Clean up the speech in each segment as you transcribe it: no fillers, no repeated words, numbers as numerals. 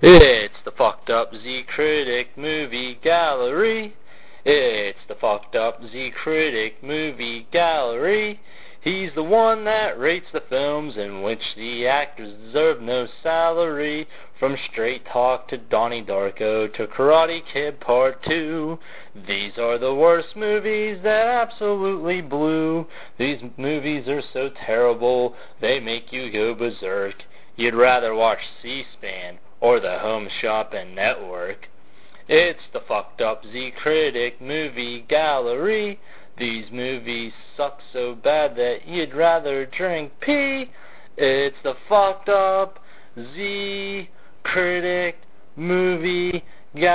It's the Fucked Up Z Critic Movie Gallery. It's the Fucked Up Z Critic Movie Gallery. He's the one that rates the films in which the actors deserve no salary. From Straight Talk to Donnie Darko to Karate Kid Part 2. These are the worst movies that absolutely blew. These movies are so terrible, they make you go berserk. You'd rather watch C-SPAN or the Home Shopping Network. It's the Fucked Up Z Critic Movie Gallery. These movies suck so bad that you'd rather drink pee. It's the Fucked Up Z Critic Movie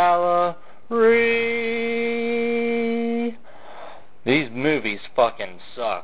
Gallery. These movies fucking suck.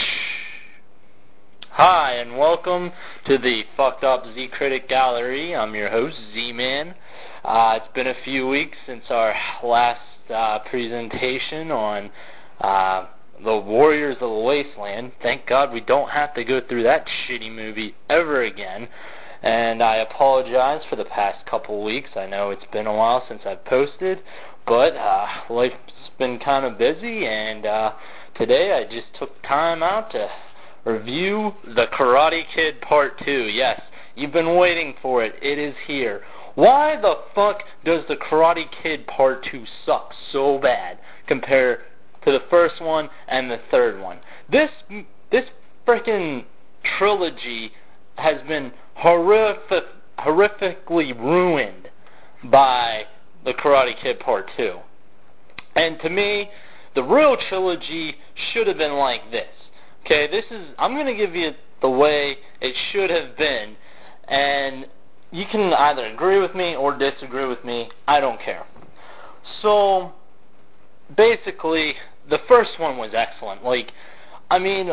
Hi, and welcome to the Fucked Up Z Critic Gallery. I'm your host, Z-Man. It's been a few weeks since our last presentation on The Warriors of the Wasteland. Thank God we don't have to go through that shitty movie ever again. And I apologize for the past couple weeks. I know it's been a while since I've posted, but life's been kind of busy, and today I just took time out to review The Karate Kid Part 2. Yes, you've been waiting for it. It is here. Why the fuck does The Karate Kid Part 2 suck so bad compared to the first one and the third one? This freaking trilogy has been horrifically ruined by The Karate Kid Part 2. And to me, the real trilogy should have been like this. Okay, I'm going to give you the way it should have been, and you can either agree with me or disagree with me. I don't care. So, basically, the first one was excellent. Let me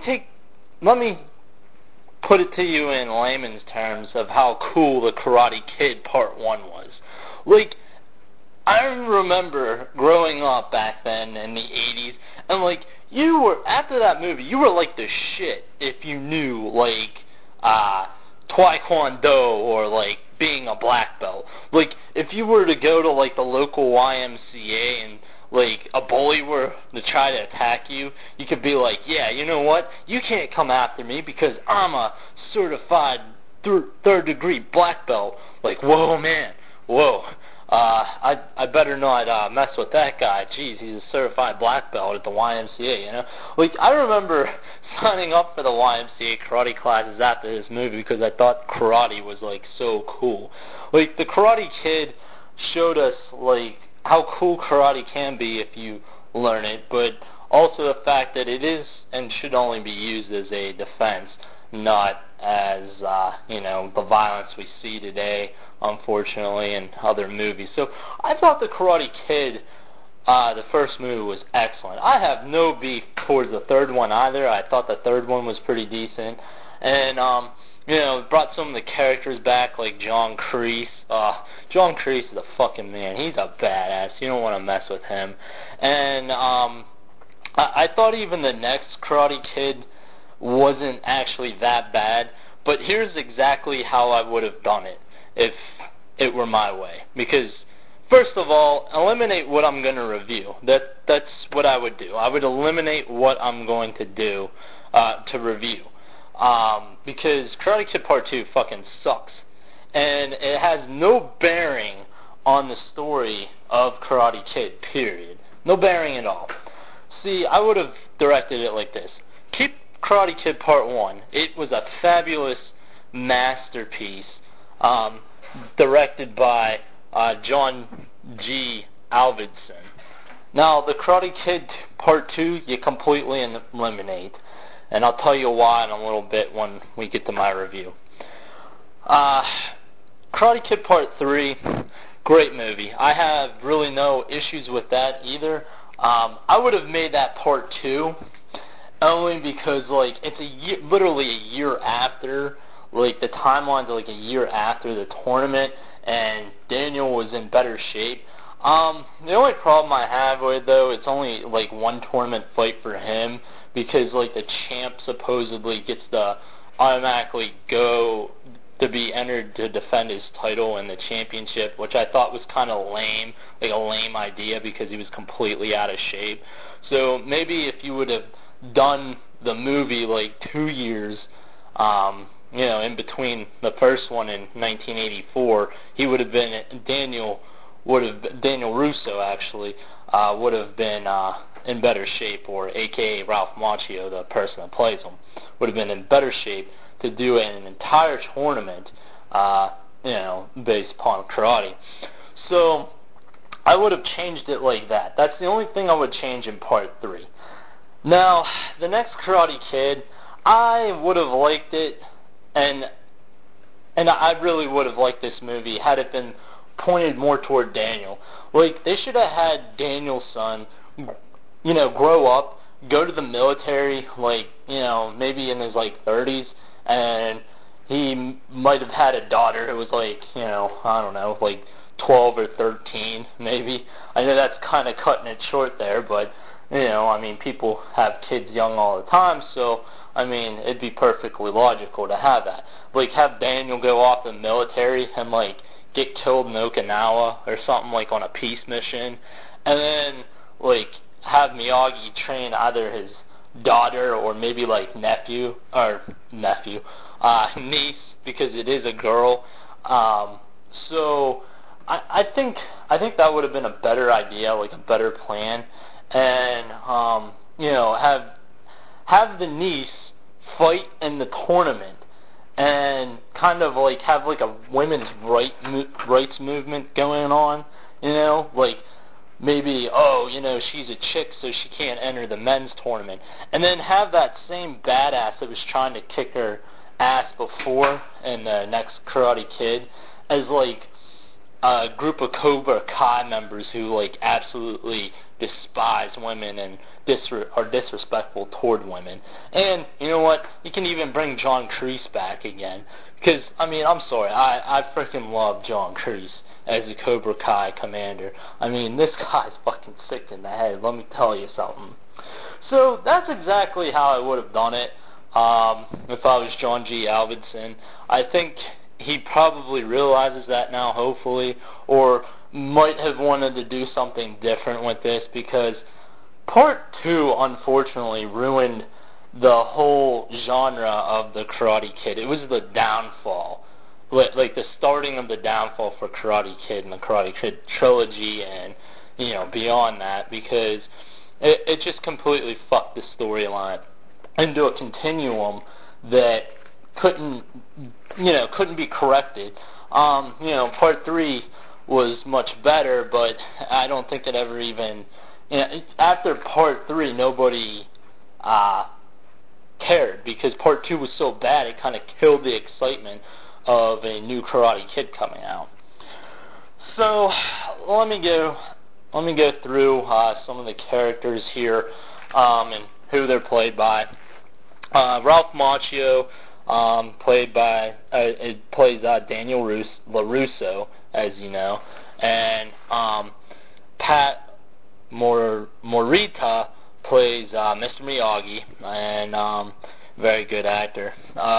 put it to you in layman's terms of how cool The Karate Kid Part 1 was. I remember growing up back then in the 80s, and after that movie, you were like the shit if you knew, Taekwondo or, being a black belt. If you were to go to, the local YMCA and, a bully were to try to attack you, you could be like, yeah, you know what? You can't come after me because I'm a certified third-degree black belt. Whoa, man. Whoa. I better not mess with that guy. Jeez, he's a certified black belt at the YMCA, you know? I remember signing up for the YMCA karate classes after this movie because I thought karate was, so cool. The Karate Kid showed us, how cool karate can be if you learn it, but also the fact that it is and should only be used as a defense, not as, the violence we see today, unfortunately, in other movies. So I thought The Karate Kid, the first movie, was excellent. I have no beef towards the third one either. I thought the third one was pretty decent. And, brought some of the characters back, like John Kreese. John Kreese is a fucking man. He's a badass. You don't want to mess with him. And I thought even the next Karate Kid wasn't actually that bad. But here's exactly how I would have done it if it were my way. Because, first of all, eliminate what I'm going to review. That's what I would do. I would eliminate what I'm going to do to review. Because Karate Kid Part 2 fucking sucks. And it has no bearing on the story of Karate Kid, period. No bearing at all. See, I would have directed it like this. Keep Karate Kid Part 1. It was a fabulous masterpiece, directed by John G. Avildsen. Now, the Karate Kid Part 2, you completely eliminate. And I'll tell you why in a little bit when we get to my review. Karate Kid Part 3, great movie. I have really no issues with that either. I would have made that Part 2 only because, it's literally a year after, the timeline's a year after the tournament, and Daniel was in better shape. The only problem I have with it, though, it's only, one tournament fight for him, because, the champ supposedly gets to automatically go to be entered to defend his title in the championship, which I thought was kind of lame, like a lame idea because he was completely out of shape. So maybe if you would have done the movie like 2 years, in between the first one in 1984, he would have been Daniel Russo actually would have been in better shape, or AKA Ralph Macchio, the person that plays him, would have been in better shape to do an entire tournament, based upon karate. So I would have changed it like that. That's the only thing I would change in part 3. Now, the next Karate Kid, I would have liked it, and I really would have liked this movie had it been pointed more toward Daniel. Like, they should have had Daniel's son, grow up, go to the military, maybe in his, 30s, and he might have had a daughter who was, 12 or 13, maybe. I know that's kind of cutting it short there, but, people have kids young all the time, so, it'd be perfectly logical to have that. Have Daniel go off in the military and, get killed in Okinawa or something, on a peace mission, and then, have Miyagi train either his daughter or maybe, niece, because it is a girl. So I think that would have been a better idea, a better plan, and have the niece fight in the tournament, and kind of have a women's rights movement going on, maybe, she's a chick so she can't enter the men's tournament, and then have that same badass that was trying to kick her ass before in the next Karate Kid as a group of Cobra Kai members who absolutely despise women and are disrespectful toward women. And you know what? You can even bring John Kreese back again, because I'm sorry, I freaking love John Kreese as the Cobra Kai commander. This guy's fucking sick in the head, let me tell you something. So that's exactly how I would have done it if I was John G. Alvinson. I think he probably realizes that now, hopefully, or might have wanted to do something different with this, because Part 2, unfortunately, ruined the whole genre of the Karate Kid. It was the downfall. The starting of the downfall for Karate Kid and the Karate Kid trilogy and, beyond that, because it just completely fucked the storyline into a continuum that couldn't be corrected. Part 3 was much better, but I don't think it ever even, after Part 3, nobody cared, because Part 2 was so bad, it kind of killed the excitement of a new Karate Kid coming out. So let me go through some of the characters here and who they're played by. Ralph Macchio plays Daniel LaRusso, as you know, and Pat Morita plays Mr. Miyagi, and very good actor.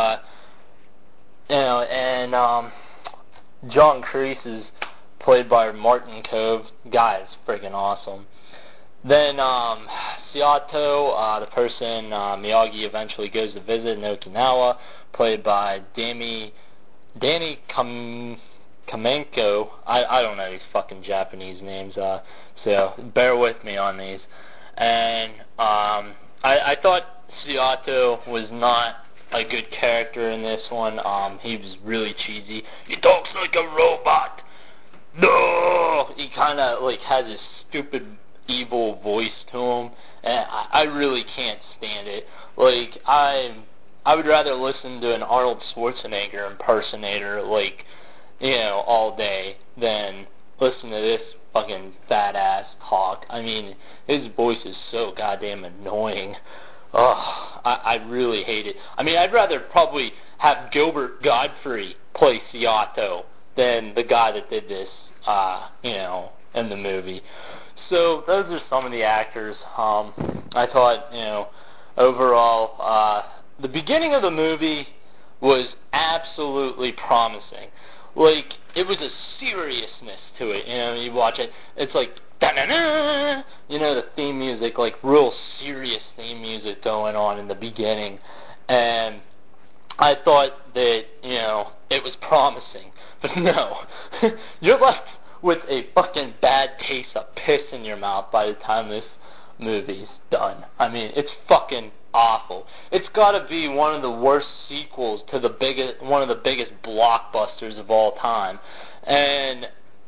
John Kreese is played by Martin Kove. Guy is friggin' awesome. Then Saito, the person Miyagi eventually goes to visit in Okinawa, played by Danny Kamenko. I don't know these fucking Japanese names, so bear with me on these. And I thought Saito was not a good character in this one. He was really cheesy. He talks like a robot. No! He kind of has this stupid evil voice to him, and I really can't stand it. I would rather listen to an Arnold Schwarzenegger impersonator, all day than listen to this fucking fat ass talk. His voice is so goddamn annoying. Ugh, I really hate it. I'd rather probably have Gilbert Godfrey play Saito than the guy that did this, in the movie. So those are some of the actors. I thought, overall, the beginning of the movie was absolutely promising. Like, it was a seriousness to it, you know, you watch it, it's like, da-na-na, you know, the theme music, like, real serious theme music going on in the beginning, and I thought that, you know, it was promising, but no, you're left with a fucking bad taste of piss in your mouth by the time this movie's done. I mean, it's fucking awful. It's gotta be one of the worst sequels to one of the biggest blockbusters of all time. And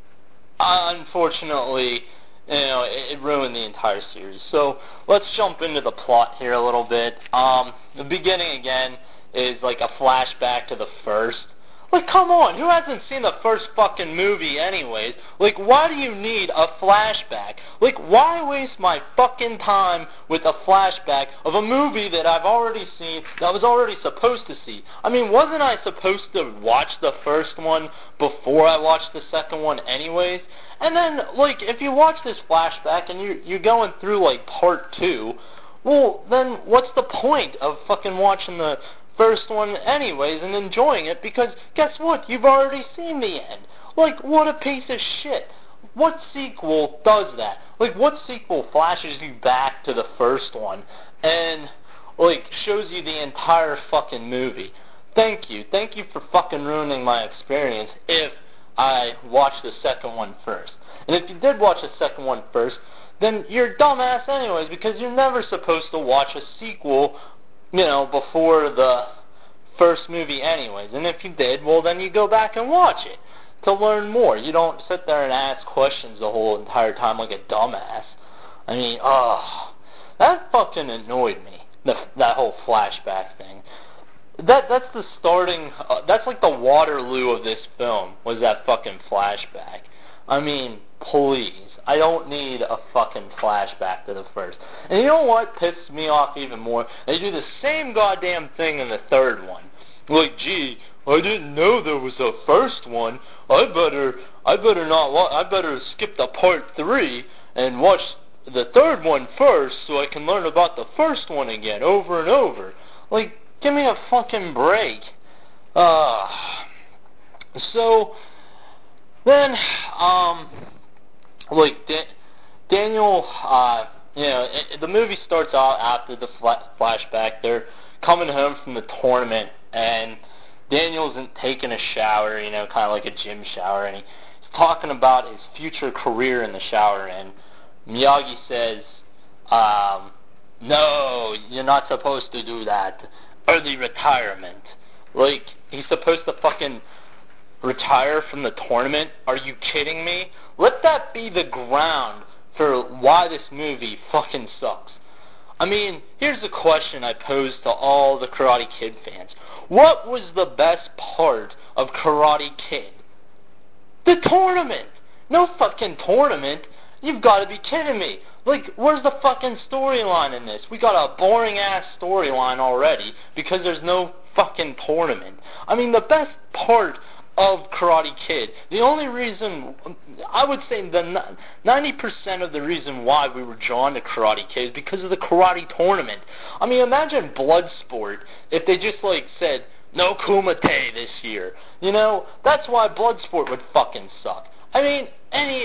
unfortunately, you know, it ruined the entire series. So let's jump into the plot here a little bit. The beginning again is like a flashback to the first. Like, come on, who hasn't seen the first fucking movie anyways? Like, why do you need a flashback? Like, why waste my fucking time with a flashback of a movie that I've already seen, that I was already supposed to see? I mean, wasn't I supposed to watch the first one before I watched the second one anyways? And then, like, if you watch this flashback and you're going through, like, part 2, well, then what's the point of fucking watching the first one anyways and enjoying it, because guess what? You've already seen the end. Like, what a piece of shit. What sequel does that? Like, what sequel flashes you back to the first one and, like, shows you the entire fucking movie? Thank you. Thank you for fucking ruining my experience if I watched the second one first. And if you did watch the second one first, then you're a dumbass anyways, because you're never supposed to watch a sequel, you know, before the first movie anyways. And if you did, well, then you go back and watch it to learn more. You don't sit there and ask questions the whole entire time like a dumbass. I mean, that fucking annoyed me, that whole flashback thing. That's the starting, that's like the Waterloo of this film, was that fucking flashback. I mean, please. I don't need a fucking flashback to the first. And you know what pisses me off even more? They do the same goddamn thing in the third one. Like, gee, I didn't know there was a first one. I better skip to part 3 and watch the third one first so I can learn about the first one again over and over. Like, give me a fucking break. So then, like, Daniel, you know, the movie starts out after the flashback. They're coming home from the tournament, and Daniel isn't taking a shower, you know, kind of like a gym shower, and he's talking about his future career in the shower, and Miyagi says, no, you're not supposed to do that. Early retirement. Like, he's supposed to fucking retire from the tournament? Are you kidding me? Let that be the ground for why this movie fucking sucks. I mean, here's the question I pose to all the Karate Kid fans. What was the best part of Karate Kid? The tournament! No fucking tournament! You've got to be kidding me! Like, where's the fucking storyline in this? We got a boring-ass storyline already because there's no fucking tournament. I mean, the best part of Karate Kid, the only reason, I would say the 90% of the reason why we were drawn to Karate Kid is because of the karate tournament. I mean, imagine Bloodsport if they just, like, said, no Kumite this year. You know, that's why Bloodsport would fucking suck. I mean, any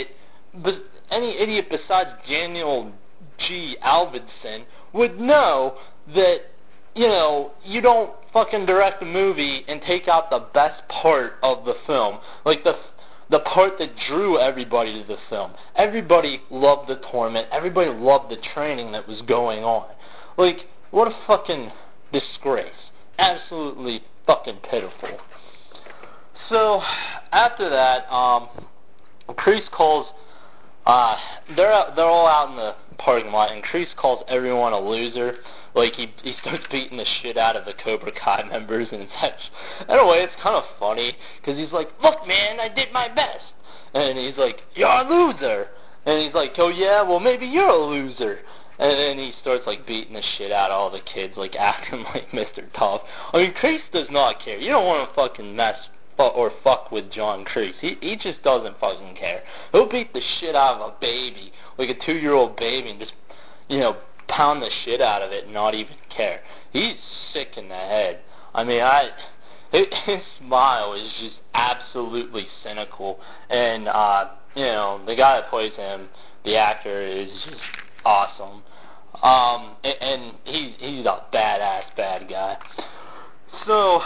idiot besides Daniel G. Alvidson would know that, you know, you don't fucking direct a movie and take out the best part of the film. Like, the part that drew everybody to the film. Everybody loved the tournament. Everybody loved the training that was going on. Like, what a fucking disgrace. Absolutely fucking pitiful. So, after that, Kreese calls, they're all out in the parking lot, and Kreese calls everyone a loser. Like, he starts beating the shit out of the Cobra Kai members and such. In a way, it's kind of funny, because he's like, look, man, I did my best. And he's like, you're a loser. And he's like, oh, yeah, well, maybe you're a loser. And then he starts, like, beating the shit out of all the kids, like, acting like Mr. Tough. I mean, Kreese does not care. You don't want to fucking mess or fuck with John Kreese. He just doesn't fucking care. He'll beat the shit out of a baby, like a 2-year-old baby, and just, you know, pound the shit out of it and not even care. He's sick in the head. I mean, his smile is just absolutely cynical, and the guy that plays him, the actor, is just awesome. And he's a badass bad guy. So,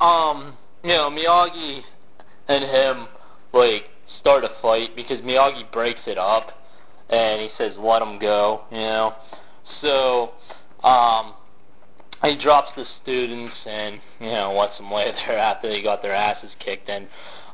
Miyagi and him, like, start a fight because Miyagi breaks it up, and he says, let him go. So, he drops the students and, lets them lay there after they got their asses kicked, and,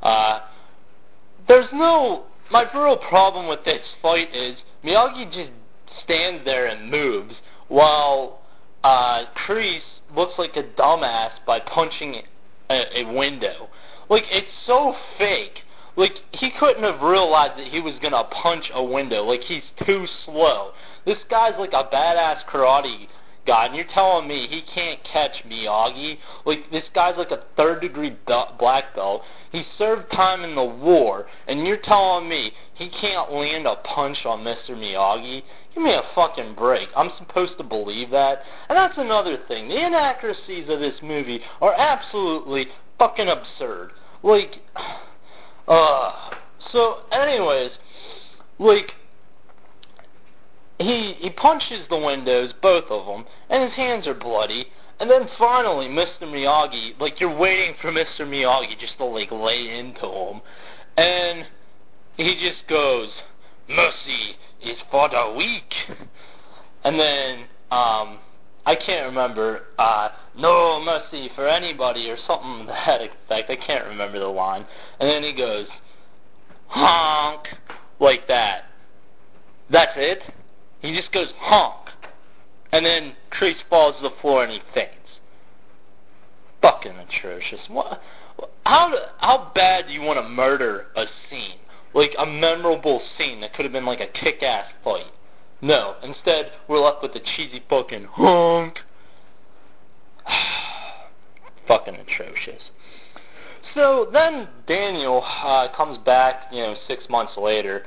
my real problem with this fight is Miyagi just stands there and moves, while, Kreese looks like a dumbass by punching a window. Like, it's so fake. Like, he couldn't have realized that he was gonna punch a window. Like, he's too slow. This guy's like a badass karate guy, and you're telling me he can't catch Miyagi? Like, this guy's like a third-degree black belt. He served time in the war, and you're telling me he can't land a punch on Mr. Miyagi? Give me a fucking break. I'm supposed to believe that? And that's another thing. The inaccuracies of this movie are absolutely fucking absurd. Like, so anyways, like, he punches the windows, both of them, and his hands are bloody. And then finally, Mr. Miyagi, like, you're waiting for Mr. Miyagi just to, like, lay into him. And he just goes, mercy is for the weak. And then, I can't remember, no mercy for anybody or something to that effect. I can't remember the line. And then he goes, honk, like that. That's it? He just goes, honk. And then Kreese falls to the floor and he faints. Fucking atrocious. What? How bad do you want to murder a scene? Like a memorable scene that could have been like a kick-ass fight. No, instead we're left with the cheesy fucking honk. Fucking atrocious. So then Daniel comes back, 6 months later,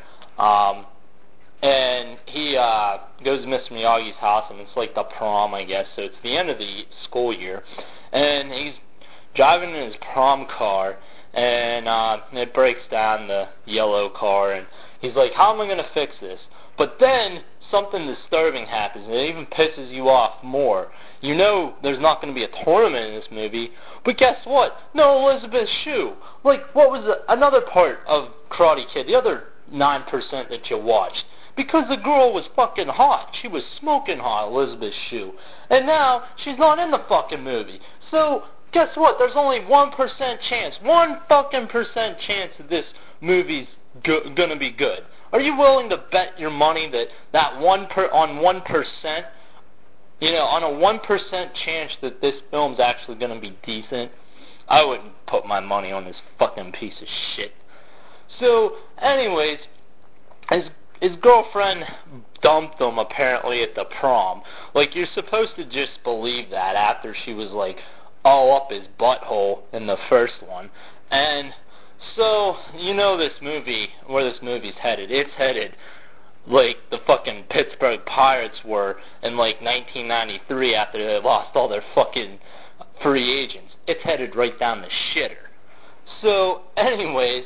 and he goes to Mr. Miyagi's house, and it's like the prom, I guess, so it's the end of the school year, and he's driving in his prom car, and it breaks down, the yellow car, and he's like, how am I going to fix this? But then something disturbing happens, and it even pisses you off more. You know there's not going to be a tournament in this movie, but guess what? No Elizabeth Shue. Like, what was another part of Karate Kid, the other 9% that you watched? Because the girl was fucking hot. She was smoking hot, Elizabeth Shue. And now, she's not in the fucking movie. So, guess what? There's only 1% chance, 1 fucking percent chance that this movie's gonna be good. Are you willing to bet your money that on 1%, on a 1% chance that this film's actually gonna be decent? I wouldn't put my money on this fucking piece of shit. So, anyways, his girlfriend dumped him apparently at the prom. Like, you're supposed to just believe that after she was like all up his butthole in the first one. And so, this movie, where this movie's headed. It's headed like the fucking Pittsburgh Pirates were in like 1993 after they lost all their fucking free agents. It's headed right down the shitter. So, anyways,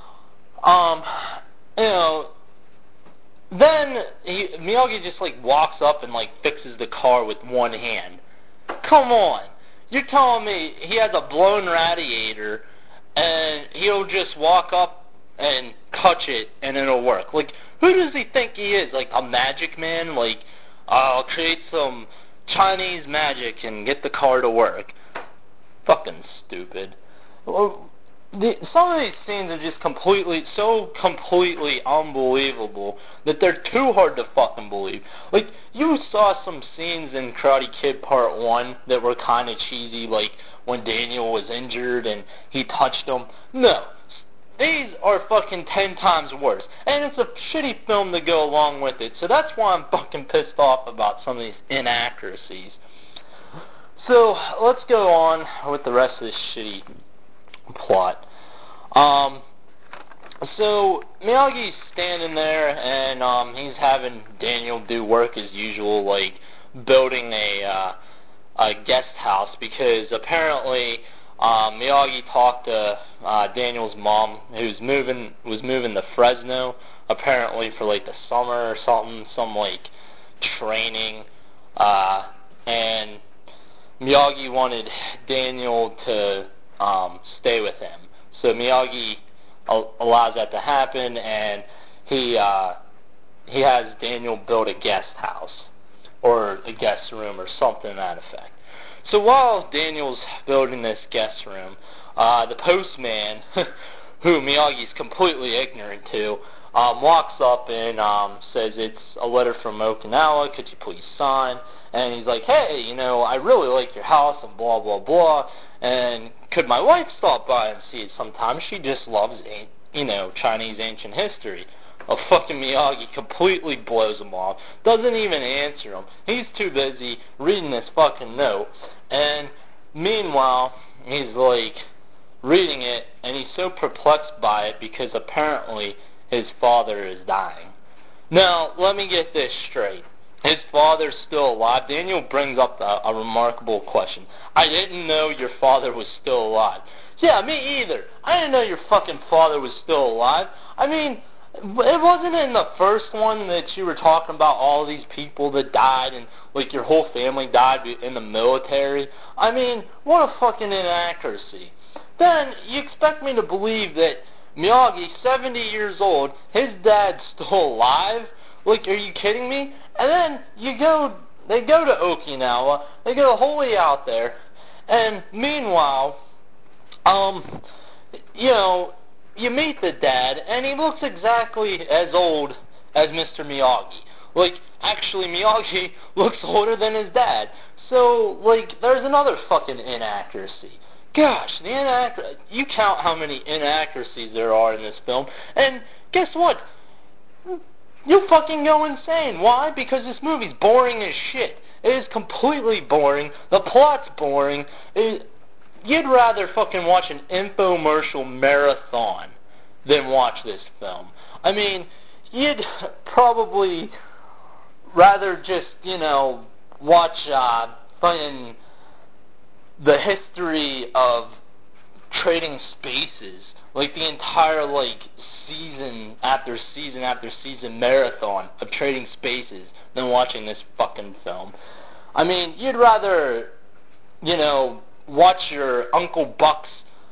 then Miyagi just like walks up and like fixes the car with one hand. Come on. You're telling me he has a blown radiator and he'll just walk up and touch it and it'll work? Like, who does he think he is? Like a magic man? Like, I'll create some Chinese magic and get the car to work. Fucking stupid. Well, some of these scenes are just completely unbelievable that they're too hard to fucking believe. Like, you saw some scenes in Karate Kid Part 1 that were kind of cheesy, like when Daniel was injured and he touched him. No. These are fucking 10 times worse. And it's a shitty film to go along with it, so that's why I'm fucking pissed off about some of these inaccuracies. So, let's go on with the rest of this shitty plot. So Miyagi's standing there and he's having Daniel do work as usual, like building a guest house, because apparently Miyagi talked to Daniel's mom, who was moving to Fresno, apparently for like the summer or something, some like training, and Miyagi wanted Daniel to stay with him. So Miyagi allows that to happen, and he has Daniel build a guest house or a guest room or something to that effect. So while Daniel's building this guest room, the postman, who Miyagi's completely ignorant to, walks up and says, "It's a letter from Okinawa, could you please sign?" And he's like, "Hey, I really like your house and blah, blah, blah, and could my wife stop by and see it sometime? She just loves, Chinese ancient history." Well, fucking Miyagi completely blows him off, doesn't even answer him. He's too busy reading this fucking note, and meanwhile, he's like reading it, and he's so perplexed by it because apparently his father is dying. Now, let me get this straight. His father's still alive. Daniel brings up a remarkable question. "I didn't know your father was still alive." Yeah, me either. I didn't know your fucking father was still alive. I mean, it wasn't in the first one that you were talking about all these people that died and, like, your whole family died in the military? I mean, what a fucking inaccuracy. Then, you expect me to believe that Miyagi, 70 years old, his dad's still alive? Like, are you kidding me? And then, they go to Okinawa, they go the whole way out there, and meanwhile, you meet the dad, and he looks exactly as old as Mr. Miyagi. Like, actually, Miyagi looks older than his dad. So, like, there's another fucking inaccuracy. Gosh, you count how many inaccuracies there are in this film, and guess what? You fucking go insane. Why? Because this movie's boring as shit. It is completely boring. The plot's boring. You'd rather fucking watch an infomercial marathon than watch this film. I mean, you'd probably rather just, watch fucking the history of Trading Spaces, like the entire, like, season after season after season marathon of Trading Spaces than watching this fucking film. I mean, you'd rather, watch your Uncle Buck's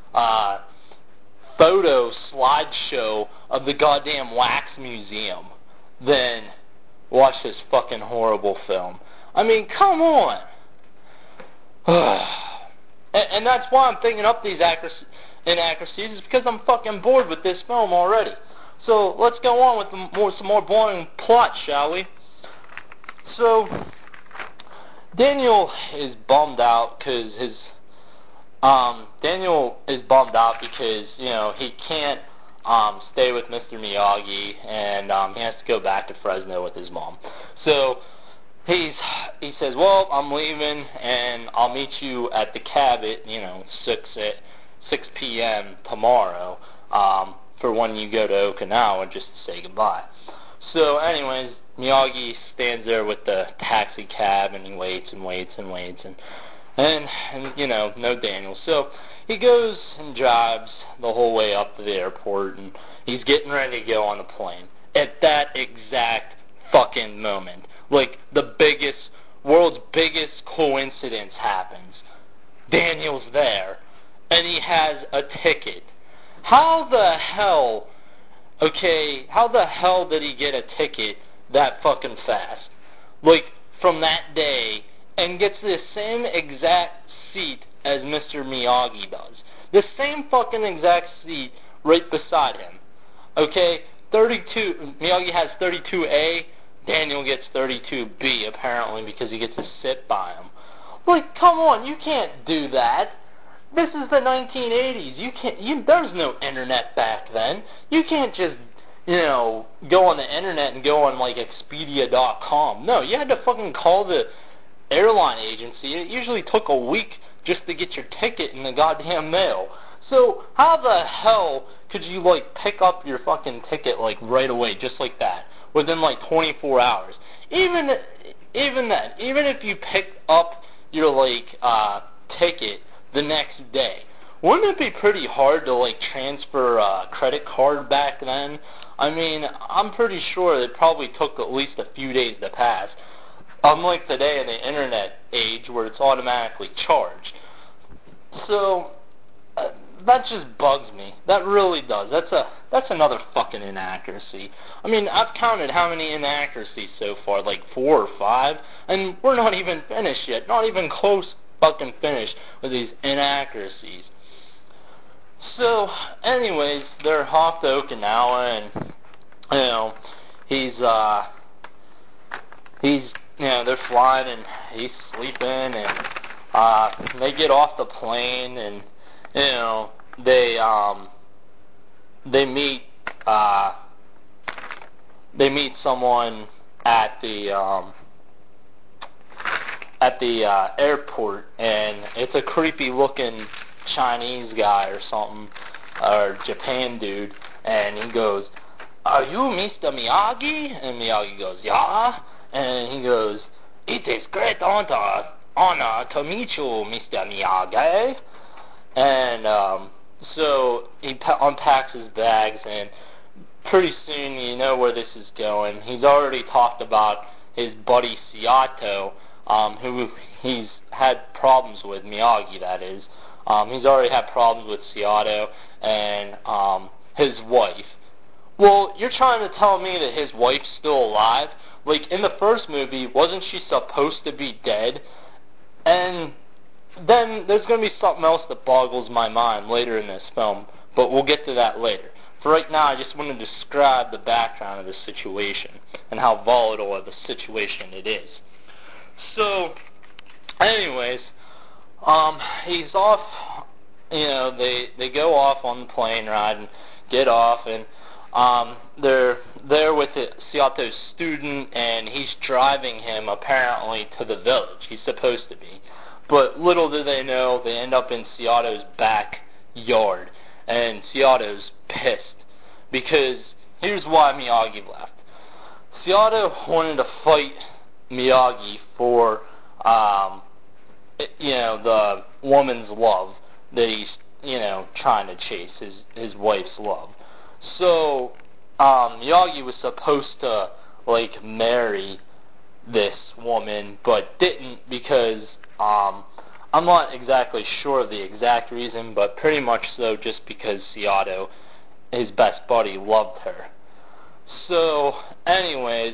photo slideshow of the goddamn wax museum than watch this fucking horrible film. I mean, come on. And that's why I'm thinking up these inaccuracies, is because I'm fucking bored with this film already. So let's go on with some more boring plot, shall we? So Daniel is bummed out because he can't stay with Mr. Miyagi, and he has to go back to Fresno with his mom. So he says, "Well, I'm leaving, and I'll meet you at the Cabot, 6 p.m. tomorrow, for when you go to Okinawa, just to say goodbye." So anyways, Miyagi stands there with the taxi cab, and he waits and waits and waits, and no Daniel. So he goes and drives the whole way up to the airport, and he's getting ready to go on the plane. At that exact fucking moment, like, world's biggest coincidence happens. Daniel's there, and he has a ticket. How the hell did he get a ticket that fucking fast? Like, from that day, and gets the same exact seat as Mr. Miyagi does. The same fucking exact seat right beside him. Okay? Miyagi has 32A, Daniel gets 32B, apparently, because he gets to sit by him. Like, come on, you can't do that. This is the 1980s. There's no internet back then. You can't just, go on the internet and go on, like, Expedia.com. No, you had to fucking call the airline agency. It usually took a week just to get your ticket in the goddamn mail. So, how the hell could you, like, pick up your fucking ticket, like, right away, just like that, within, like, 24 hours? Even then, even if you picked up your, like, ticket the next day, wouldn't it be pretty hard to, like, transfer a credit card back then? I mean, I'm pretty sure it probably took at least a few days to pass. Unlike today in the internet age where it's automatically charged. So, that just bugs me. That really does. That's another fucking inaccuracy. I mean, I've counted how many inaccuracies so far, like 4 or 5, and we're not even finished yet. Not even close fucking finished with these inaccuracies. So, anyways, they're off to Okinawa, and, you know, they're flying, and he's sleeping, and, they get off the plane, and, you know, they meet someone at the airport, and it's a creepy looking Chinese guy or something, or Japan dude, and he goes, "Are you Mr. Miyagi?" And Miyagi goes, "Yeah." And he goes, "It is great honor to meet you, Mr. Miyagi." And so he unpacks his bags, and pretty soon you know where this is going. He's already talked about his buddy Seato, who he's had problems with, Miyagi that is. He's already had problems with Seato and his wife. Well, you're trying to tell me that his wife's still alive? Like, in the first movie, wasn't she supposed to be dead? And then there's going to be something else that boggles my mind later in this film, but we'll get to that later. For right now, I just want to describe the background of the situation and how volatile of a situation it is. So, anyways, he's off, you know, they go off on the plane ride and get off, and they're there with Seato's student, and he's driving him apparently to the village. He's supposed to be. But little do they know, they end up in Seato's backyard, and Seato's pissed, because here's why Miyagi left. Seato wanted to fight Miyagi for, you know, the woman's love that he's, you know, trying to chase, his wife's love. So, Miyagi was supposed to, like, marry this woman, but didn't because, I'm not exactly sure of the exact reason, but pretty much so just because Seato, his best buddy, loved her. So, anyways,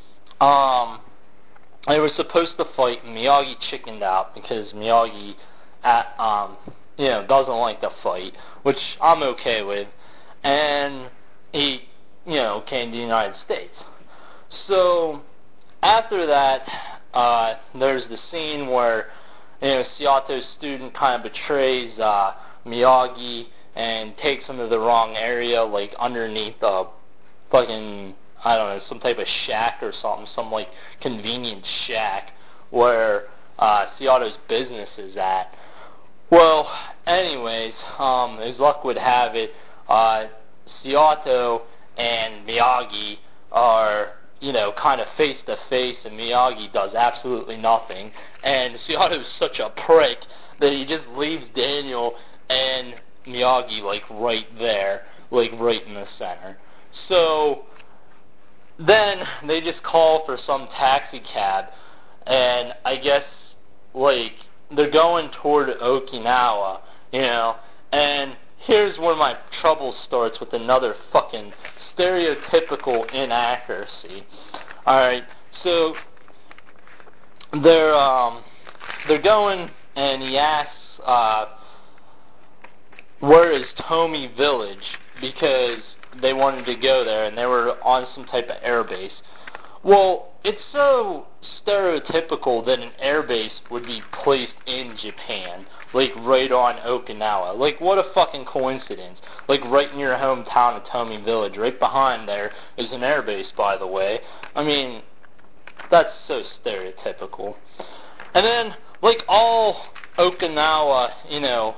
they were supposed to fight, and Miyagi chickened out because Miyagi, you know, doesn't like to fight, which I'm okay with, and he, you know, came to the United States. So, after that, there's the scene where, you know, Seato's student kind of betrays Miyagi and takes him to the wrong area, like underneath a fucking, I don't know, some type of shack or something, some like convenience shack where Seato's business is at. Well, anyways, as luck would have it, Seato and Miyagi are, you know, kind of face to face, and Miyagi does absolutely nothing. And Seato's such a prick that he just leaves Daniel and Miyagi, like, right there, like, right in the center. So, then they just call for some taxi cab, and I guess, like, they're going toward Okinawa, you know, and here's where my trouble starts with another fucking stereotypical inaccuracy. Alright, so they're going, and he asks, where is Tomi Village, because they wanted to go there, and they were on some type of airbase. Well, it's so stereotypical that an airbase would be placed in Japan, like right on Okinawa. Like, what a fucking coincidence. Like, right in your hometown of Tomi Village, right behind there is an airbase, by the way. I mean, that's so stereotypical. And then, like all Okinawa, you know,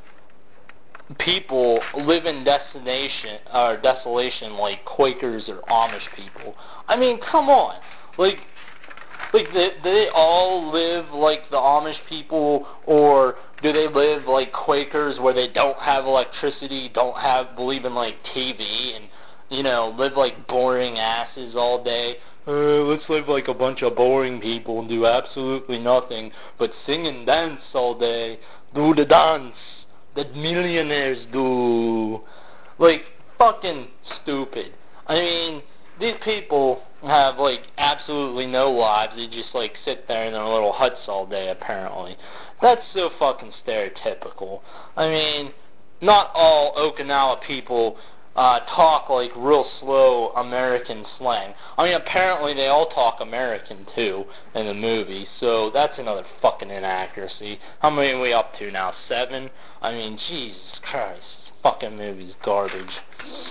people live in desolation like Quakers or Amish people. I mean, come on. Like they all live like the Amish people, or Do they live like Quakers where they don't have electricity, believe in like TV, and, live like boring asses all day? Let's live like a bunch of boring people and do absolutely nothing but sing and dance all day. Do the dance that millionaires do. Like, fucking stupid. I mean, these people have, like, absolutely no lives. They just, like, sit there in their little huts all day, apparently. That's so fucking stereotypical. I mean, not all Okinawa people talk, like, real slow American slang. I mean, apparently they all talk American, too, in the movie, so that's another fucking inaccuracy. How many are we up to now? 7? I mean, Jesus Christ. Fucking movie's garbage.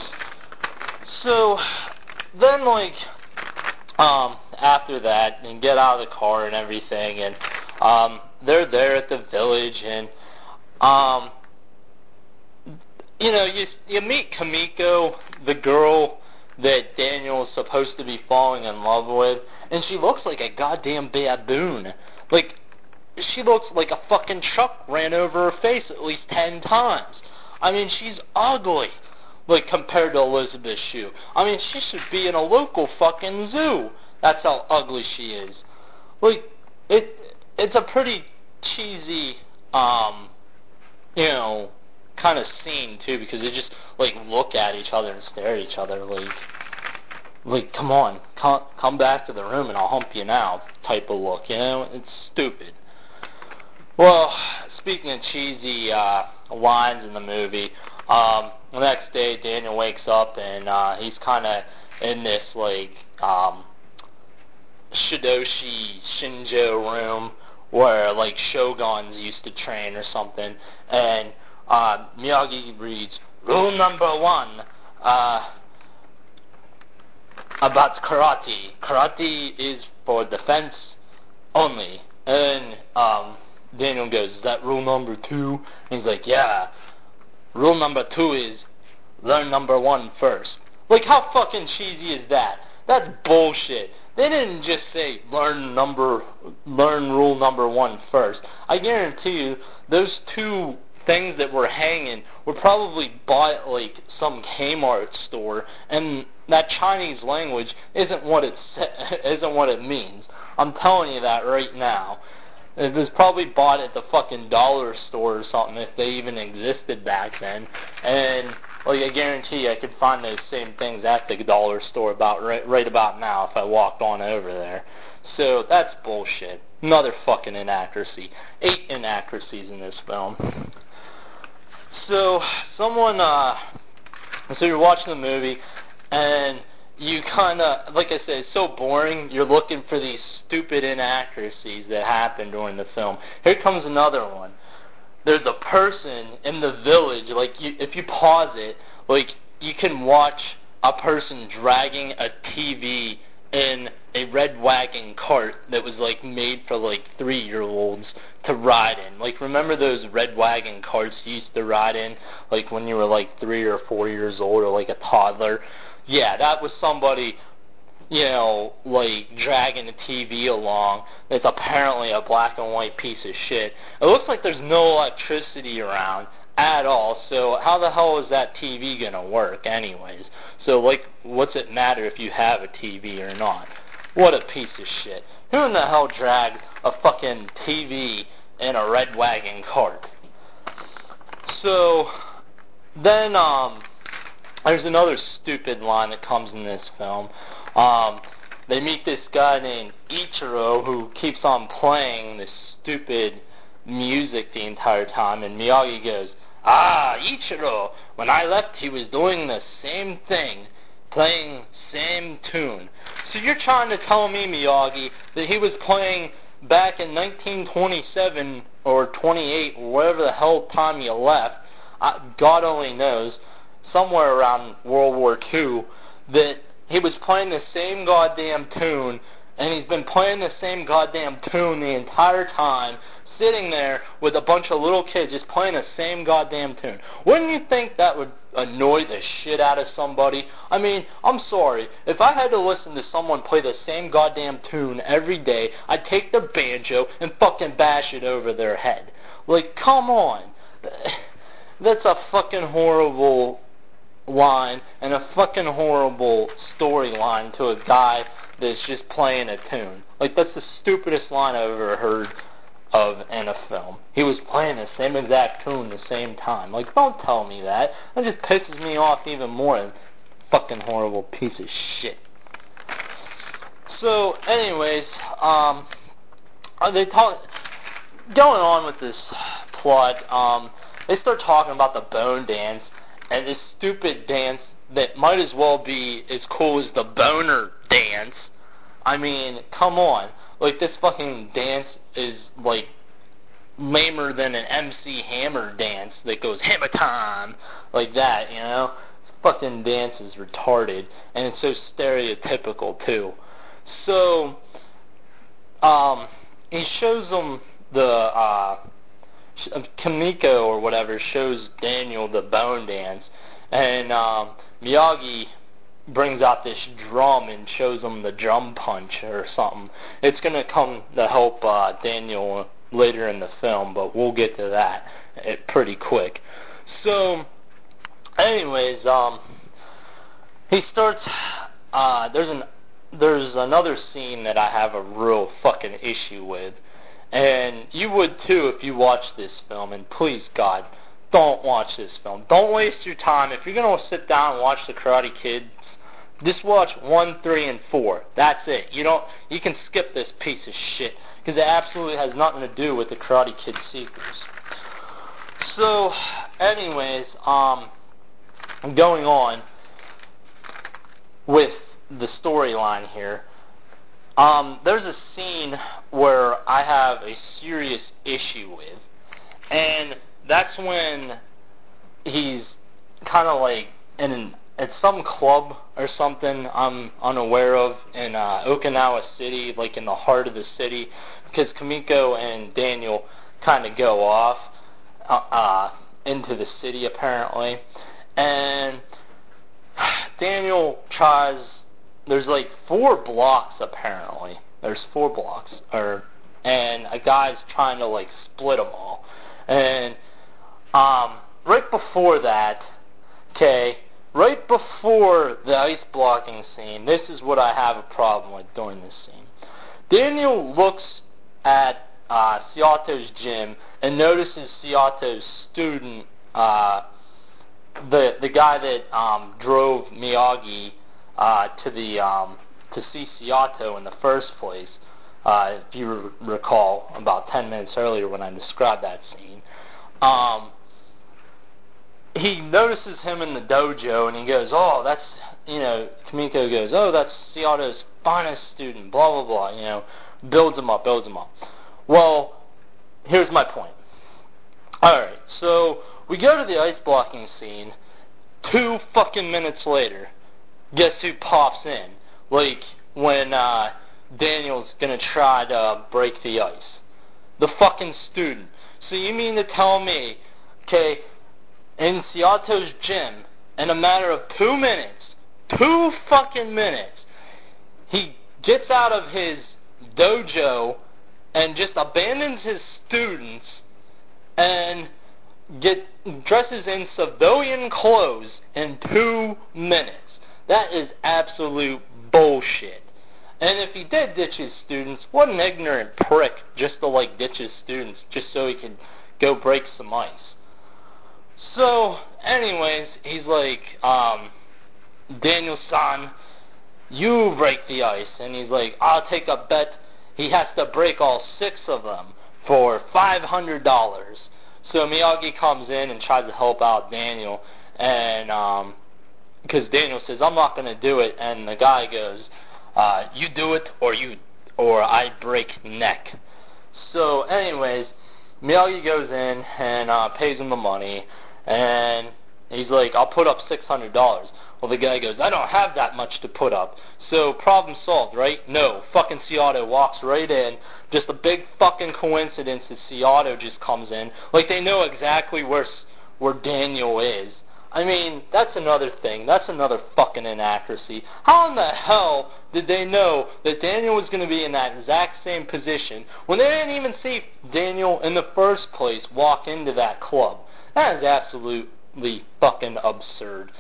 So, then, like, after that, and get out of the car and everything, and, they're there at the village, and, you meet Kamiko, the girl that Daniel is supposed to be falling in love with, and she looks like a goddamn baboon. Like, she looks like a fucking truck ran over her face at least 10 times. I mean, she's ugly, like, compared to Elizabeth Shue. I mean, she should be in a local fucking zoo. That's how ugly she is. Like, it's a pretty cheesy, kind of scene, too, because they just, like, look at each other and stare at each other, like, come on, come back to the room and I'll hump you now, type of look, It's stupid. Well, speaking of cheesy, lines in the movie, the next day Daniel wakes up and, he's kind of in this, like, Shidoshi Shinjo room where, like, shoguns used to train or something, and, Miyagi reads, rule number 1, about karate. Karate is for defense only. And, Daniel goes, is that rule number 2? And he's like, yeah. Rule number 2 is learn number 1 first. Like, how fucking cheesy is that? That's bullshit. They didn't just say learn rule number 1 first. I guarantee you, those 2 things that were hanging were probably bought at, like, some Kmart store, and that Chinese language isn't what it means. I'm telling you that right now. It was probably bought at the fucking dollar store or something, if they even existed back then. And, like, I guarantee you I could find those same things at the dollar store right about now if I walked on over there. So, that's bullshit. Another fucking inaccuracy. 8 inaccuracies in this film. So, so you're watching the movie, and you kind of, like I said, it's so boring, you're looking for these stupid inaccuracies that happen during the film. Here comes another one. There's a person in the village, like, if you pause it, like, you can watch a person dragging a TV in a red wagon cart that was, like, made for, like, 3-year-olds to ride in. Like, remember those red wagon carts you used to ride in, like, when you were, like, 3 or 4 years old, or, like, a toddler? Yeah, that was somebody, like, dragging a TV along. It's apparently a black and white piece of shit. It looks like there's no electricity around at all, so how the hell is that TV gonna work anyways? So, like, what's it matter if you have a TV or not? What a piece of shit. Who in the hell dragged a fucking TV in a red wagon cart? So, then, there's another stupid line that comes in this film. They meet this guy named Ichiro who keeps on playing this stupid music the entire time, and Miyagi goes, Ichiro, when I left he was doing the same thing, playing same tune. So you're trying to tell me, Miyagi, that he was playing back in 1927 or 28, or whatever the hell time you left, God only knows, somewhere around World War II, that he was playing the same goddamn tune, and he's been playing the same goddamn tune the entire time, sitting there with a bunch of little kids just playing the same goddamn tune. Wouldn't you think that would annoy the shit out of somebody? I mean, I'm sorry. If I had to listen to someone play the same goddamn tune every day, I'd take their banjo and fucking bash it over their head. Like, come on. That's a fucking horrible line and a fucking horrible storyline to a guy that's just playing a tune. Like, that's the stupidest line I've ever heard of in a film. He was playing the same exact tune the same time. Like, don't tell me that. That just pisses me off even more. Fucking horrible piece of shit. So, anyways, they going on with this plot, they start talking about the bone dance, and this stupid dance that might as well be as cool as the boner dance. I mean, come on. Like, this fucking dance is, like, lamer than an MC Hammer dance that goes, hammer time, like that, you know? This fucking dance is retarded, and it's so stereotypical, too. So, he shows them Kimiko or whatever shows Daniel the bone dance, and Miyagi brings out this drum and shows him the drum punch or something. It's going to come to help Daniel later in the film, but we'll get to that pretty quick. So, anyways, he starts, there's another scene that I have a real fucking issue with, and you would too if you watched this film, and please, God, don't watch this film. Don't waste your time. If you're going to sit down and watch The Karate Kid, just watch 1, 3, and 4. That's it. You can skip this piece of shit, because it absolutely has nothing to do with The Karate Kid sequels. So, anyways, going on with the storyline here, there's a scene where I have a serious issue with, and that's when he's kind of like at some club or something I'm unaware of in Okinawa City, like in the heart of the city, because Kimiko and Daniel kind of go off into the city apparently, and Daniel tries. There's like 4 blocks apparently. There's 4 blocks, and a guy's trying to like split them all. And right before that, right before the ice blocking scene, this is what I have a problem with during this scene. Daniel looks at Sayato's gym and notices Sayato's student, the guy that drove Miyagi to see Sayato in the first place. If you recall, about 10 minutes earlier when I described that scene, he notices him in the dojo, and he goes, "Oh, that's," Kimiko goes, "Oh, that's Sayato's finest student." Blah blah blah. Builds him up. Well, here's my point. All right, so we go to the ice blocking scene. 2 fucking minutes later, guess who pops in? Like, when Daniel's gonna try to break the ice. The fucking student. So you mean to tell me, in Sayato's gym, in a matter of 2 minutes, 2 fucking minutes, he gets out of his dojo and just abandons his students and dresses in civilian clothes in 2 minutes. That is absolute bullshit. And if he did ditch his students, what an ignorant prick just to like ditch his students just so he could go break some ice. So, anyways, he's like, Daniel-san, you break the ice. And he's like, I'll take a bet he has to break all 6 of them for $500. So Miyagi comes in and tries to help out Daniel, and because Daniel says, I'm not going to do it, and the guy goes, you do it or I break neck. So anyways, Miyagi goes in and pays him the money, and he's like, I'll put up $600. Well, the guy goes, I don't have that much to put up. So problem solved, right? No. Fucking Sayato walks right in. Just a big fucking coincidence that Sayato just comes in. Like they know exactly where Daniel is. I mean, that's another thing. That's another fucking inaccuracy. How in the hell did they know that Daniel was going to be in that exact same position when they didn't even see Daniel in the first place walk into that club? That is absolutely fucking absurd.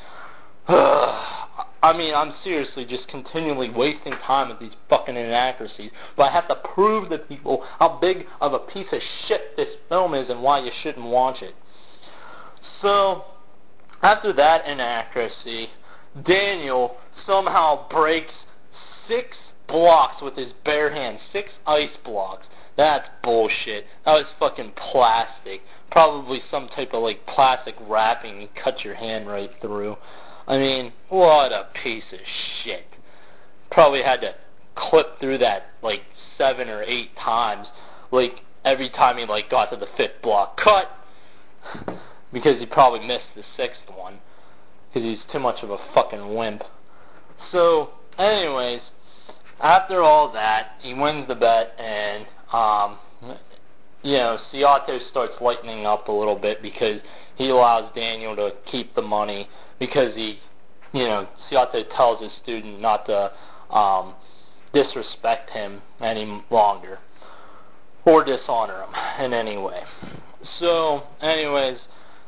I mean, I'm seriously just continually wasting time with these fucking inaccuracies, but I have to prove to people how big of a piece of shit this film is and why you shouldn't watch it. So, after that inaccuracy, Daniel somehow breaks 6 blocks with his bare hands, 6 ice blocks. That's bullshit. That was fucking plastic. Probably some type of like plastic wrapping you cut your hand right through. I mean, what a piece of shit. Probably had to clip through that like 7 or 8 times. Like every time he like got to the 5th block, cut! Because he probably missed the 6th one. Because he's too much of a fucking wimp. So, anyways, after all that, he wins the bet, and, Seattle starts lightening up a little bit because he allows Daniel to keep the money because Seattle tells his student not to, disrespect him any longer or dishonor him in any way. So, anyways,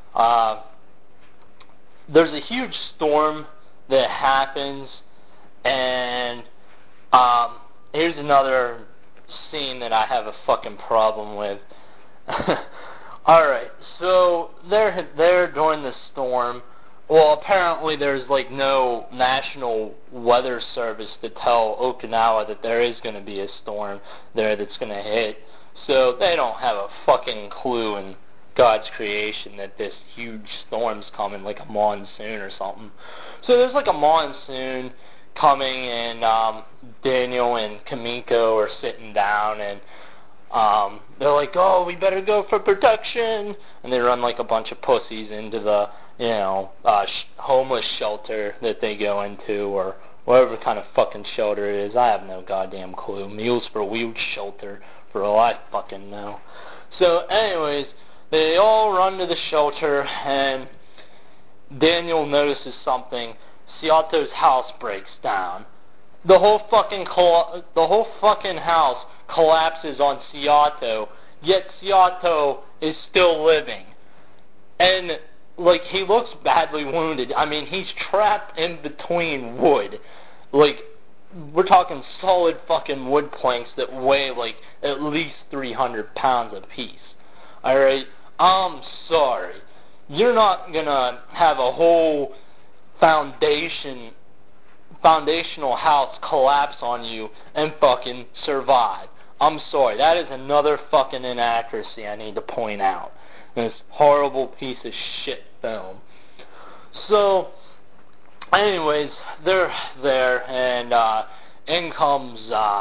there's a huge storm that happens, and here's another scene that I have a fucking problem with. Alright, so they're there during the storm. Well, apparently there's like no national weather service to tell Okinawa that there is going to be a storm there that's going to hit. So they don't have a fucking clue in God's creation that this huge storm's coming, like a monsoon or something. So there's like a monsoon coming, and Daniel and Kimiko are sitting down, and they're like, oh, we better go for protection, and they run like a bunch of pussies into the, homeless shelter that they go into, or whatever kind of fucking shelter it is. I have no goddamn clue. Meals for Wheels shelter, for all I fucking know. So, anyways, they all run to the shelter, and Daniel notices something. Seato's house breaks down. The whole fucking house collapses on Seato, yet Seato is still living. And, like, he looks badly wounded. I mean, he's trapped in between wood. Like, we're talking solid fucking wood planks that weigh, like, at least 300 pounds apiece. Alright? I'm sorry. You're not gonna have a whole foundational house collapse on you and fucking survive. I'm sorry. That is another fucking inaccuracy I need to point out. This horrible piece of shit film. So, anyways, they're there, and in comes,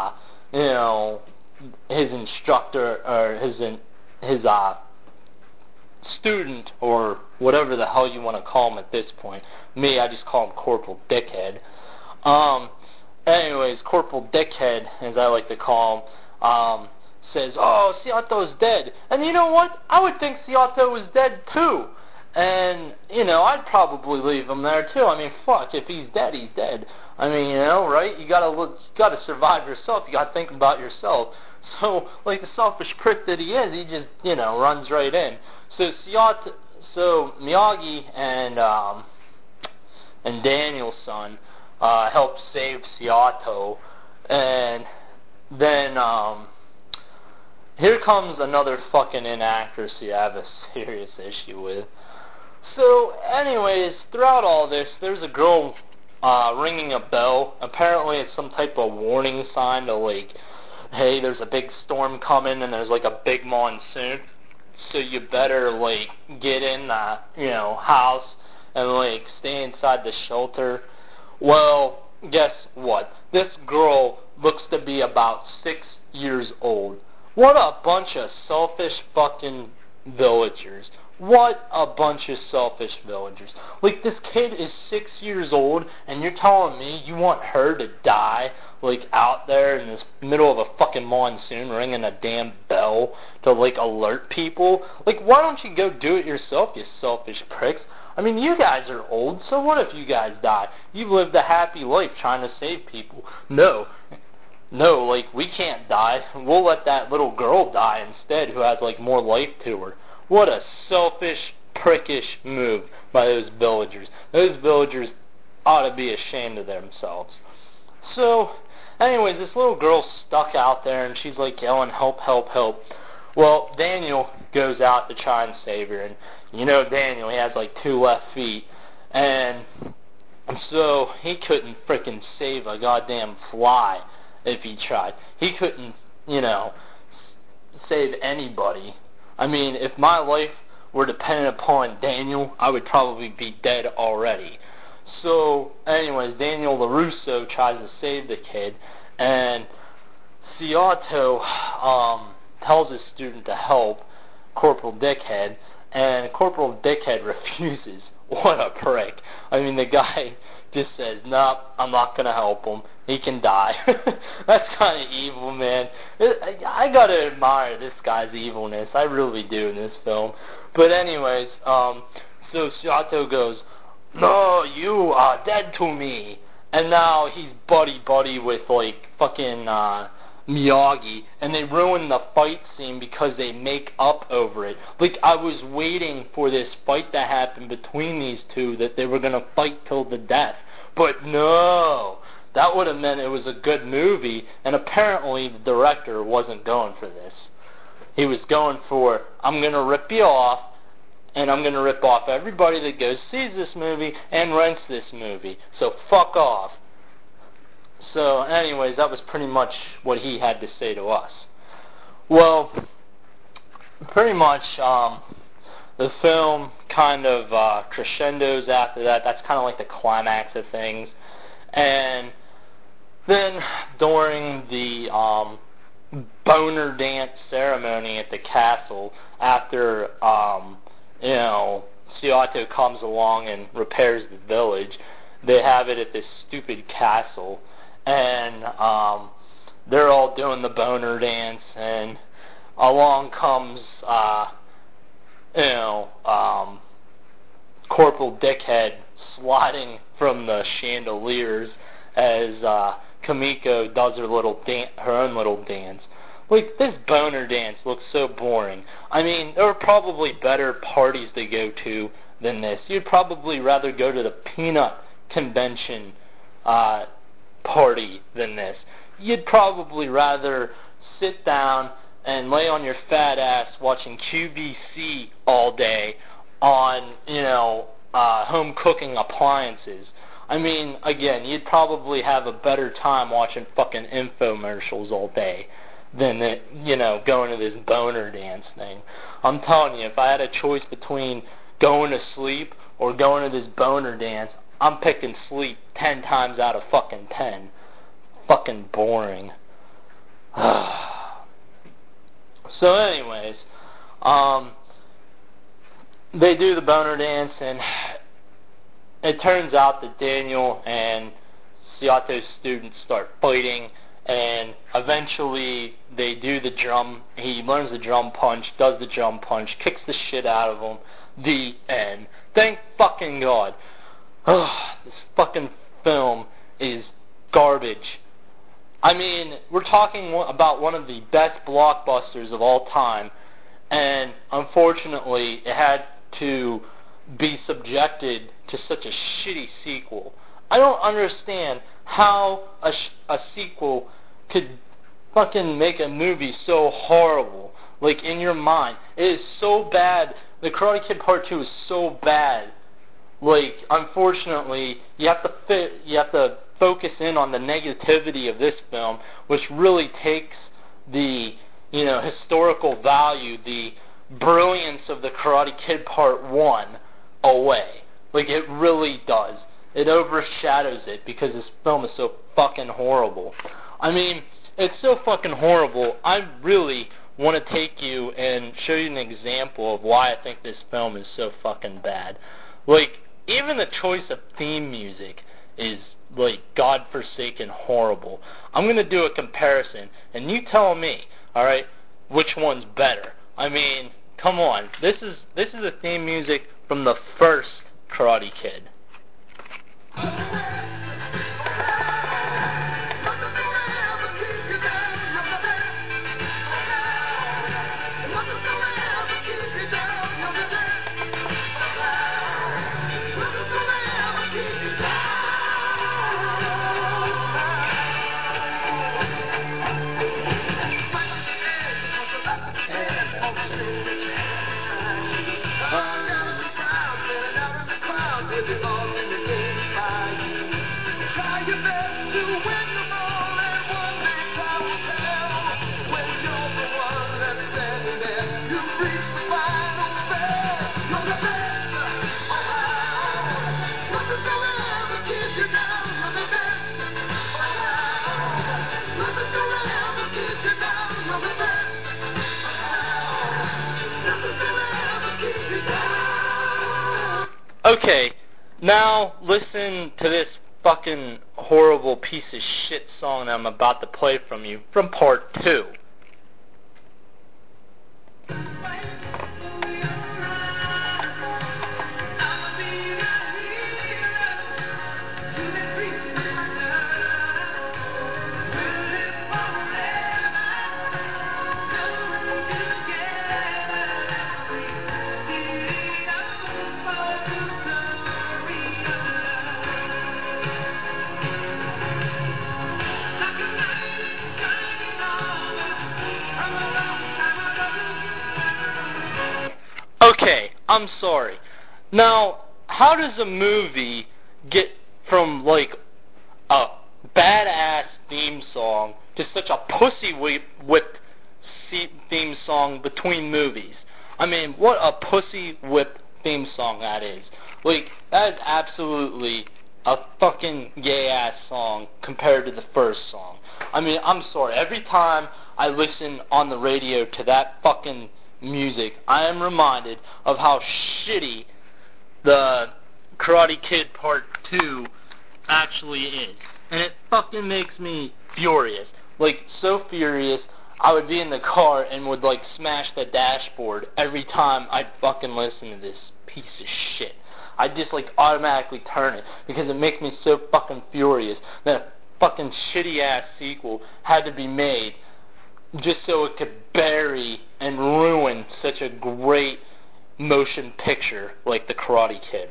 his instructor, or his student, or whatever the hell you want to call him at this point. Me, I just call him Corporal Dickhead. Anyways, Corporal Dickhead, as I like to call him, says, oh, Seato's dead. And you know what? I would think Seato was dead too. And, I'd probably leave him there too. I mean, fuck, if he's dead, he's dead. I mean, right? You gotta survive yourself. You gotta think about yourself. So, like the selfish prick that he is, he just, runs right in. So Miyagi and Daniel's son helped save Seato, and then here comes another fucking inaccuracy I have a serious issue with. So, anyways, throughout all this, there's a girl ringing a bell. Apparently, it's some type of warning sign to, like, hey, there's a big storm coming and there's, like, a big monsoon. So you better, like, get in the, house and, like, stay inside the shelter. Well, guess what? This girl looks to be about 6 years old. What a bunch of selfish fucking villagers. What a bunch of selfish villagers. Like, this kid is 6 years old, and you're telling me you want her to die, like, out there in the middle of a fucking monsoon ringing a damn bell to, like, alert people? Like, why don't you go do it yourself, you selfish pricks? I mean, you guys are old, so what if you guys die? You've lived a happy life trying to save people. No, like, we can't die. We'll let that little girl die instead who has, like, more life to her. What a selfish, prickish move by those villagers. Those villagers ought to be ashamed of themselves. So, anyways, this little girl's stuck out there, and she's, like, yelling, help, help, help. Well, Daniel goes out to try and save her, and you know Daniel, he has, like, 2 left feet, and so he couldn't frickin' save a goddamn fly if he tried. He couldn't, save anybody. I mean, if my life were dependent upon Daniel, I would probably be dead already. So, anyways, Daniel LaRusso tries to save the kid, and Seattle tells his student to help, Corporal Dickhead, and Corporal Dickhead refuses. What a prick. I mean, the guy just says, nope, I'm not going to help him. He can die. That's kind of evil, man. I got to admire this guy's evilness. I really do in this film. But anyways, so Sato goes, no, you are dead to me. And now he's buddy-buddy with, like, fucking Miyagi, and they ruin the fight scene because they make up over it. Like, I was waiting for this fight to happen between these two, that they were going to fight till the death. But no, that would have meant it was a good movie, and apparently the director wasn't going for this. He was going for, I'm going to rip you off, and I'm going to rip off everybody that goes sees this movie and rents this movie. So fuck off. So anyways, that was pretty much what he had to say to us. Well, pretty much the film kind of crescendos after that. That's kind of like the climax of things. And then during the boner dance ceremony at the castle, after Seattle comes along and repairs the village, they have it at this stupid castle, and they're all doing the boner dance, and along comes Corporal Dickhead sliding from the chandeliers as Kamiko does her own little dance. Like, this boner dance looks so boring. I mean, there are probably better parties to go to than this. You'd probably rather go to the Peanut Convention party than this. You'd probably rather sit down and lay on your fat ass watching QVC all day on, home cooking appliances. I mean, again, you'd probably have a better time watching fucking infomercials all day than, going to this boner dance thing. I'm telling you, if I had a choice between going to sleep or going to this boner dance, I'm picking sleep 10 times out of fucking 10. Fucking boring. So anyways, they do the boner dance, and it turns out that Daniel and Seato's students start fighting, and eventually they do he learns the drum punch, does the drum punch, kicks the shit out of him. The end. Thank fucking God. This fucking film is garbage. I mean, we're talking about one of the best blockbusters of all time, and unfortunately it had to be subjected to such a shitty sequel. I don't understand how a sequel could fucking make a movie so horrible. Like, in your mind. It is so bad. The Karate Kid Part 2 is so bad. Like, unfortunately, you have to focus in on the negativity of this film, which really takes the, historical value, the brilliance of the Karate Kid Part 1 away. Like, it really does. It overshadows it because this film is so fucking horrible. I mean, it's so fucking horrible, I really want to take you and show you an example of why I think this film is so fucking bad. Like, even the choice of theme music is, like, godforsaken horrible. I'm going to do a comparison, and you tell me, alright, which one's better. I mean, come on. This is the theme music from the first Karate Kid. Okay, now listen to this fucking horrible piece of shit song I'm about to play from you, from part 2. Okay, I'm sorry. Now, how does a movie get from, like, a badass theme song to such a pussy whipped theme song between movies? I mean, what a pussy whipped theme song that is. Like, that is absolutely a fucking gay-ass song compared to the first song. I mean, I'm sorry. Every time I listen on the radio to that fucking music, I am reminded of how shitty the Karate Kid Part 2 actually is. And it fucking makes me furious. Like, so furious, I would be in the car and would, like, smash the dashboard every time I'd fucking listen to this piece of shit. I'd just, like, automatically turn it because it makes me so fucking furious that a fucking shitty-ass sequel had to be made just so it could bury and ruin such a great motion picture like The Karate Kid.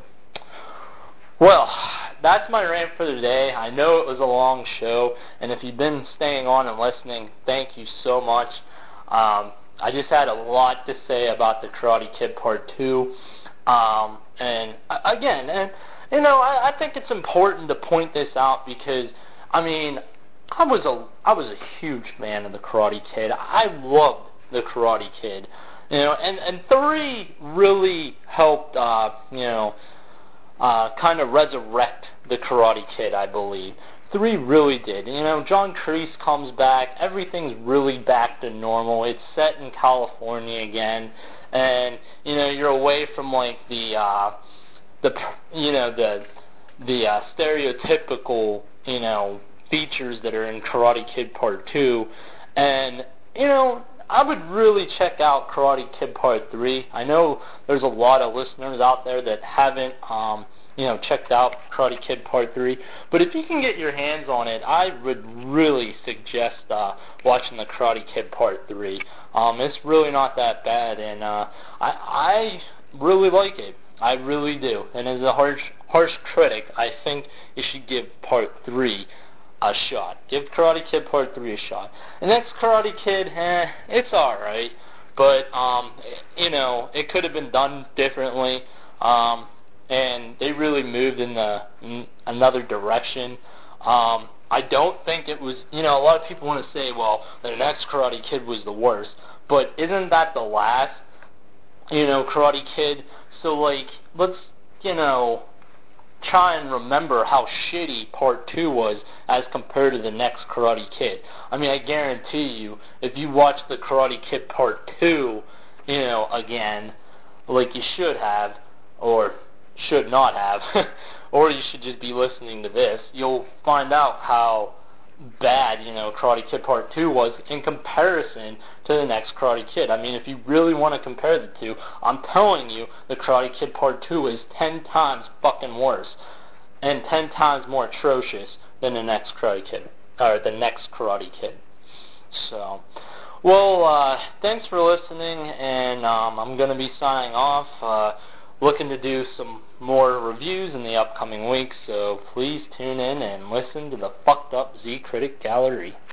Well, that's my rant for the day. I know it was a long show, and if you've been staying on and listening, thank you so much. I just had a lot to say about The Karate Kid Part 2. And again, you know, I think it's important to point this out because, I mean, I was a huge fan of The Karate Kid. I loved The Karate Kid. You know, and 3 really helped, you know, kind of resurrect The Karate Kid, I believe. 3 really did. You know, John Kreese comes back. Everything's really back to normal. It's set in California again. And, you know, you're away from, like, the stereotypical, you know, features that are in Karate Kid Part 2. And, you know, I would really check out Karate Kid Part 3. I know there's a lot of listeners out there that haven't, you know, checked out Karate Kid Part 3. But if you can get your hands on it, I would really suggest watching the Karate Kid Part 3. It's really not that bad, and I really like it. I really do. And as a harsh critic, I think you should give Part 3 a shot. Give Karate Kid Part 3 a shot. The next Karate Kid, it's alright. But, you know, it could have been done differently. And they really moved in another direction. I don't think it was, you know, a lot of people want to say, well, the next Karate Kid was the worst. But isn't that the last, you know, Karate Kid? So, like, let's, you know, try and remember how shitty Part 2 was as compared to the next Karate Kid. I mean, I guarantee you, if you watch the Karate Kid Part 2, you know, again, like you should have, or should not have, or you should just be listening to this, you'll find out how bad, Karate Kid Part 2 was in comparison to the next Karate Kid. I mean, if you really want to compare the two, I'm telling you, the Karate Kid Part 2 is 10 times fucking worse and 10 times more atrocious than the next Karate Kid, or the next Karate Kid. So, well, thanks for listening, and I'm going to be signing off, looking to do some more reviews in the upcoming weeks, so please tune in and listen to the Fucked Up Z Critic Gallery.